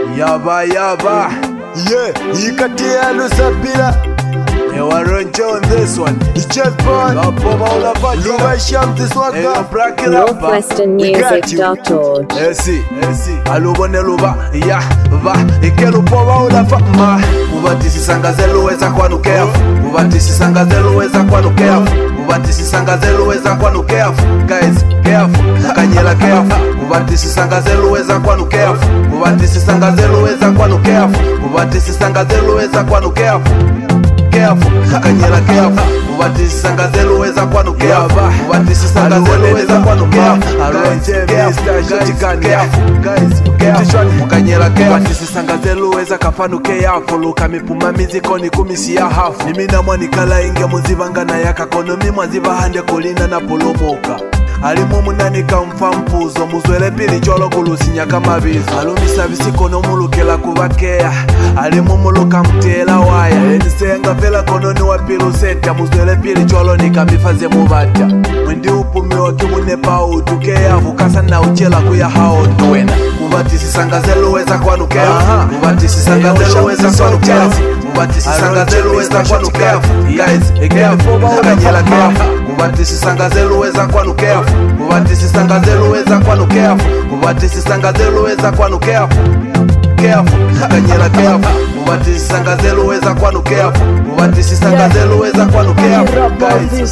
Yaba yaba. Yeah, ikatia lusapila. Ronjo on this one. It's just fun. Northwesternmusic.org. Alubone luba ya va ikelupoba ulafama ubatisi sangazelu weza kwanukea ubatisi sangazelu weza kwanukea ubatisi sangazelu weza kwanukea guys careful kanyela careful ubatisi sangazelu weza kwanukea ubatisi sangazelu weza kwanukea ubatisi sangazelu weza kwanukea careful kanyela careful ubatisi sangazelu weza kwanukea ubatisi sangazelu weza kwanukea mukanyela careful ubatisi sangazelu weza kafanukea fuluka mipuma miziko ni kumisi ya hafu nimina mwanikala inge muzivangana ya kakono mimwaziva hande kulina na polomoka alimu munanika mfampuzo muzwele pili cholo kulusinya kama bizo alumisa visikono mulukela kubakea alimu muluka mtela waya enisenga fela kononi wa pilu seta muzwele pili cholo nikamifaze mubata mwendi upumi waki munepa utukea fukasa na uchela kuya hao tuwena ubatisi sangazelu weza kwanukea ubatisi sangazelu weza kwanukea ubatisi sangazelu weza kwanukea guys kanyela careful ubatisi sangazelu weza kwanukea ubatisi sangazelu weza kwanukea ubatisi sangazelu weza kwanukea careful kanyela careful ubatisi sangazelu weza kwanukea ubatisi sangazelu weza kwanukea guys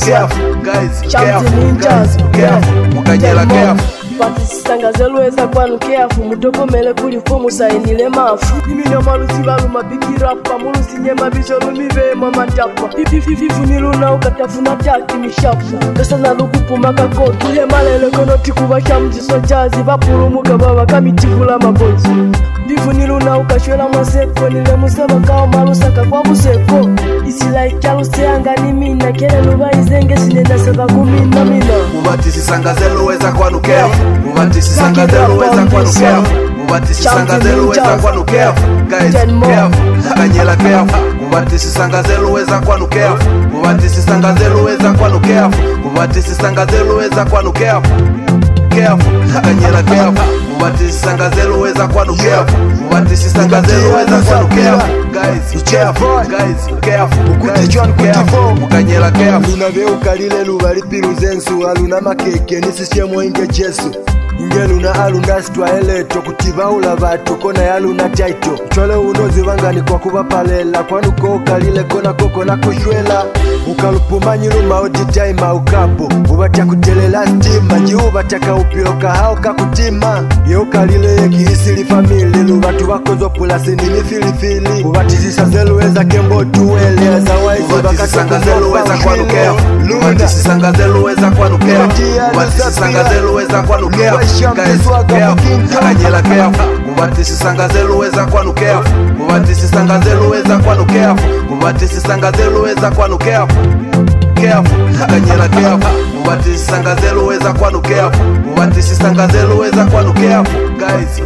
careful mukanyela careful Batisi sangazelu weza kwanukea mudoko mele kulifu musainile mafu imino malusi balu mabikirapa mulusi nyema bicho lumive mamatapa ifififu niluna ukatafuna taki mishafu kasana lukupuma kakotu ile malele kono tikubasha mjiso jazi vapuru mugababa kamitikula mabozi ndifu niluna ukashwela mwaseko nile museba kao malusaka kwa museko isila ikialu seanga ni mina kele luba izenge sinenda seba kumina mina ubatisi sangazelu weza kwanukea ubatisi sangazelu weza kwanukea ubatisi sangazelu weza kwanukea guys careful kanyela careful ubatisi sangazelu weza kwanukea ubatisi sangazelu weza kwanukea ubatisi sangazelu weza kwanukea careful kanyela careful ubatisi sangazelu weza kwanukea ubatisi sangazelu weza kwanukea guys careful mukanyela careful lunave ukalile lubali piluzensu aluna makeke nisishemo inge jesu inge luna alunda sitwaeleto kutiva ulavato kona yaluna taito chole unozi vangani kwa kuvapalela kwanuko ukalile kona koko na kushwela ukalupumanyi luma otitaima ukapo uvatya kutelela stima jiuvataka upiloka hao kakutima ye ukalile yekihisili famili luvatu vakozo pulasi nini filifili uvatisisa zeluweza kembo tuweleza waizi ubatisi sangazelu weza kwanukea ubatisi sangazelu weza kwanukea ubatisi sangazelu weza kwanukea guys kanyela careful ubatisi sangazelu weza kwanukea ubatisi sangazelu weza kwanukea ubatisi sangazelu weza kwanukea careful kanyela careful ubatisi sangazelu weza kwanukea ubatisi sangazelu weza kwanukea guys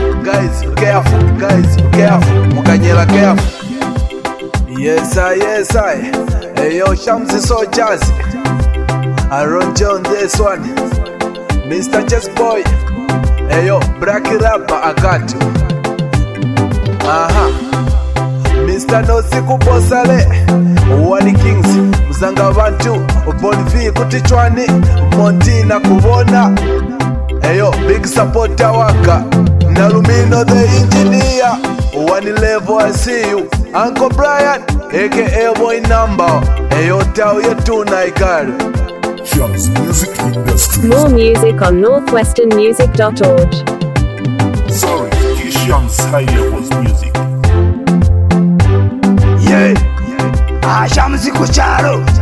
careful mukanyela careful yes I hey yo Shamsi so jazzy Ronjo on this one Mr. Chess Boy hey yo Black Rapper I got you Mr. Nosiku Bosale Wani Kings Mzanga Bantu Bonifi Kutichwani Montina Kubona hey yo big supporter waka Nalumino the engineer Wani level I see you Uncle Brian aka boy number hey yo tell you tonight girl Shams Music Industry. More music on northwesternmusic.org. Sorry, Shams High Levels Music. yeah Shamsi kucharo